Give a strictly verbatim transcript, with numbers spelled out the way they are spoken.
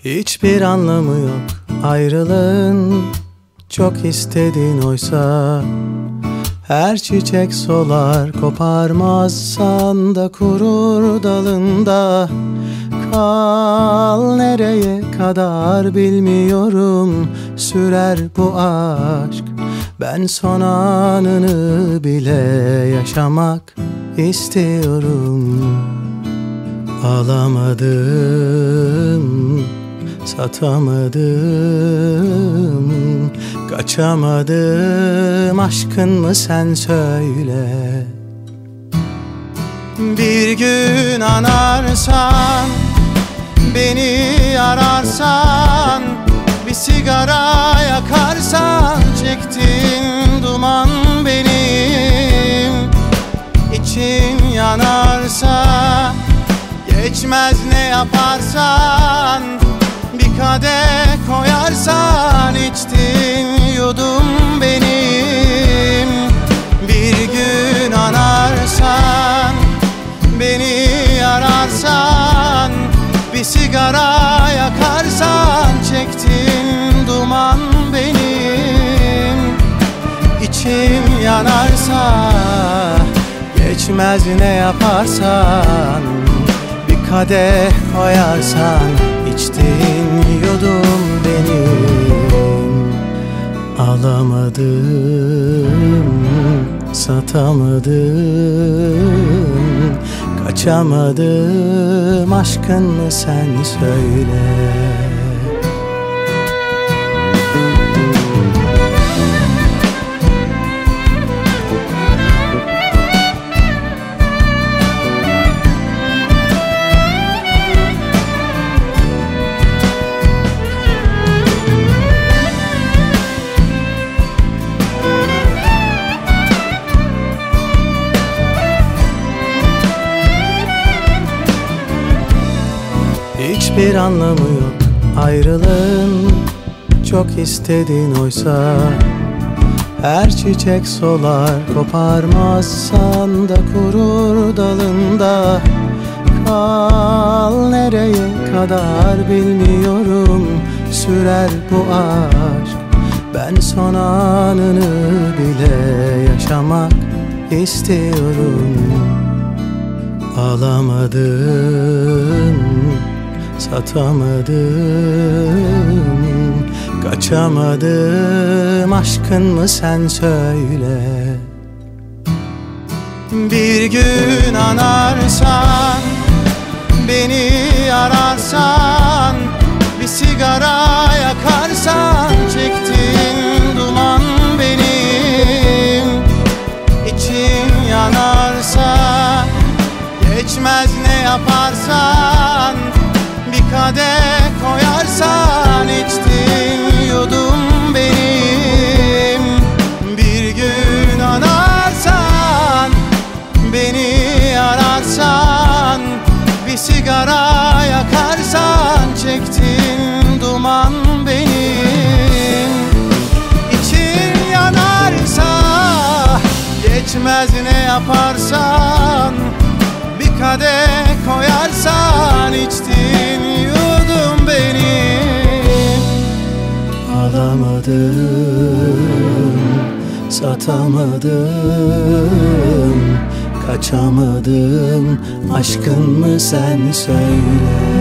Hiçbir anlamı yok ayrılığın, çok istedin oysa. Her çiçek solar, koparmazsan da kurur dalında. Kal nereye kadar bilmiyorum, sürer bu aşk. Ben son anını bile yaşamak istiyorum. Alamadım, satamadım, kaçamadım. Aşkın mı sen söyle. Bir gün anarsan, beni ararsan, bir sigara yakarsan, çektiğin duman benim. İçin yanarsa, geçmez ne yaparsan, bir kadeh koyarsan, içtin yudum benim. Bir gün anarsan, beni ararsan, bir sigara yakarsan, çektin duman benim. İçim yanarsa, geçmez ne yaparsan, bir kadeh koyarsan, içtin yudum benim. Alamadım, satamadım, kaçamadım. Aşkın mı sen söyle. Hiçbir anlamı yok ayrılığın, çok istedin oysa. Her çiçek solar, koparmazsan da kurur dalında. Kal nereye kadar bilmiyorum, sürer bu aşk. Ben son anını bile yaşamak istiyorum. Alamadım, satamadım, kaçamadım. Aşkın mı sen söyle. Bir gün anarsan, beni ararsan, bir sigara yakarsan, çektin duman benim. İçin yanarsa, geçmez ne yaparsan, bir kadeh koyarsan, içtin yudum benim. Bir gün anarsan, beni ararsan, bir sigara yakarsan, çektin duman benim. İçin yanarsa, geçmez ne yaparsan, bir kadeh koyarsan, içtin yudum benim. Alamadım, satamadım, kaçamadım. Aşkın mı sen söyle.